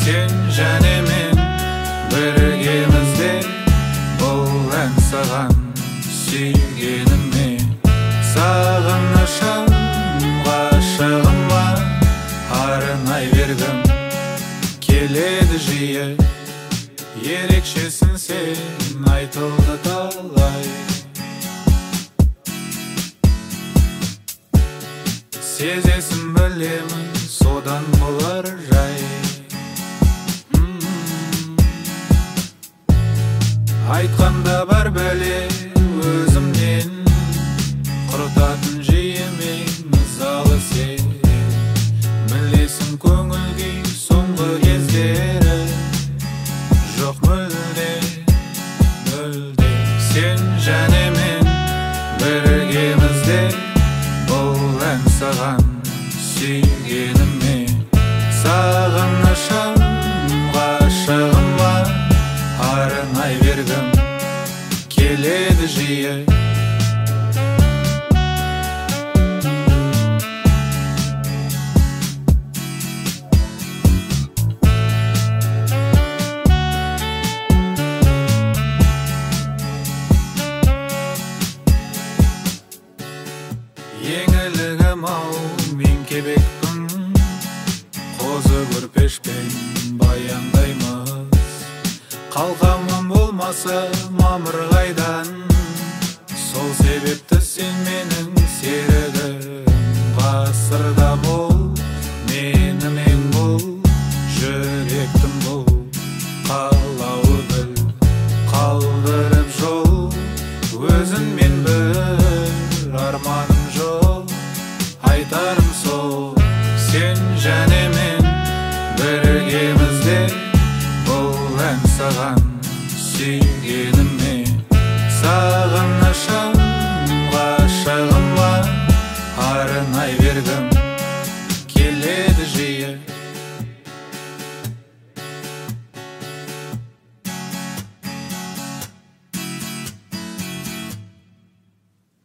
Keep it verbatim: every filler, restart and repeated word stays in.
Сен және мен біргемізде, бұл ән саған сүйгеніме. Сағынышым ғашығыма арнай бергім келеді жиі. Ерекшесің сен, айтылды талай. Сезесін білемін, содан болар жай. Айтқанда бар бәле өзімнен, құртатын жиімен ызалы сен. Білесің көңіл күй соңғы кездері, жоқ мүлде, мүлде. Сен және мен біргемізде, бұл ән саған сүйгеніме. Сағынышым ғашығыма арнай бергім келеді жиі. Еңілігім ау, мен кебекпін, қозы көрпешпен баяндаймыз. Қалқамым болмаса мамыр қайдан, сол себепті сен менің серігім. Ғасырда бол, менімен бол, жүректім бұл, қалауы біл. Қалдырып жол, өзіңмен бір арманым жоқ, айтарым сол. Сен және мен біргемізде, бұл ән саған сүйгенім.